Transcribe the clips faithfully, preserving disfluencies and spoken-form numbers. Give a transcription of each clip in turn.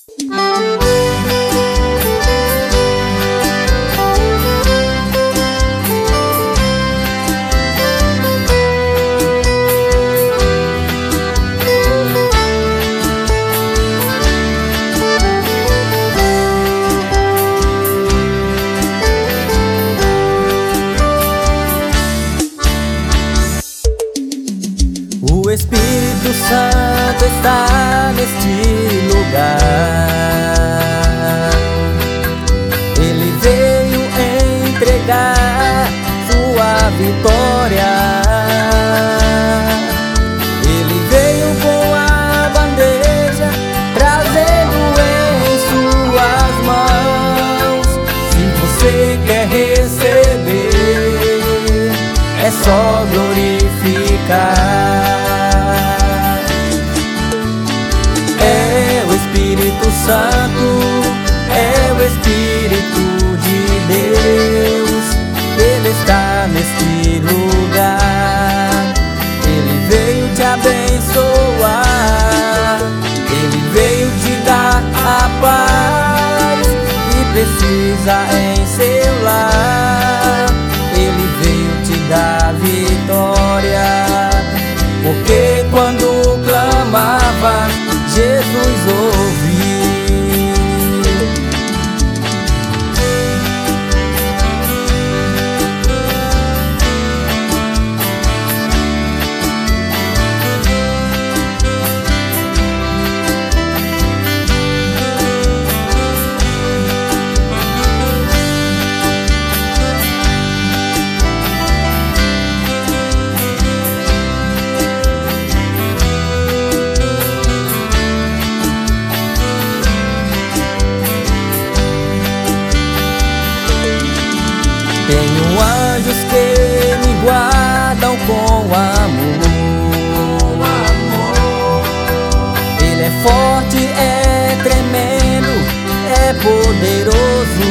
O Espírito Santo está neste lugar. Ele veio entregar sua vitória. Ele veio com a bandeja, trazendo em suas mãos. Se você quer receber, é só glorificar. Espírito Santo é o Espírito de Deus. Ele está neste lugar. Ele veio te abençoar. Ele veio te dar a paz que precisa em seu lar. Ele veio te dar vitória, porque quando clamava, Jesus ouviu. Tenho anjos que me guardam com amor. Ele é forte, é tremendo, é poderoso.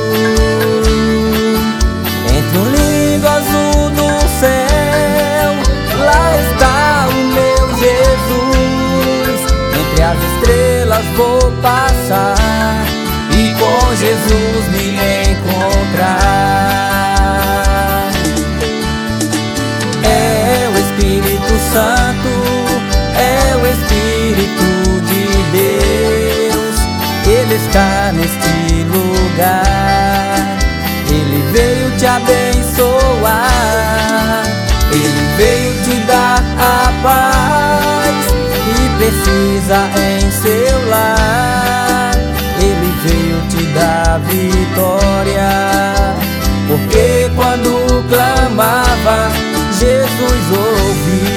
Entre o lindo azul do céu, lá está o meu Jesus. Entre as estrelas vou passar e com Jesus me encontrar. Santo é o Espírito de Deus. Ele está neste lugar. Ele veio te abençoar. Ele veio te dar a paz que precisa em seu lar. Ele veio te dar vitória, porque quando clamava, Jesus ouviu.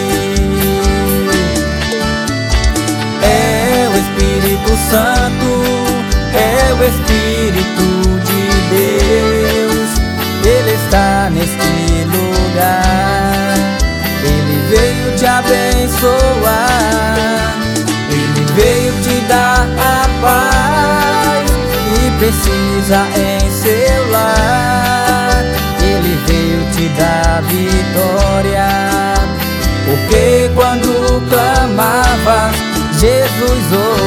Espírito Santo é o Espírito de Deus. Ele está neste lugar. Ele veio te abençoar. Ele veio te dar a paz que precisa em seu lar. Ele veio te dar vitória, porque quando clamava, Jesus ouviu.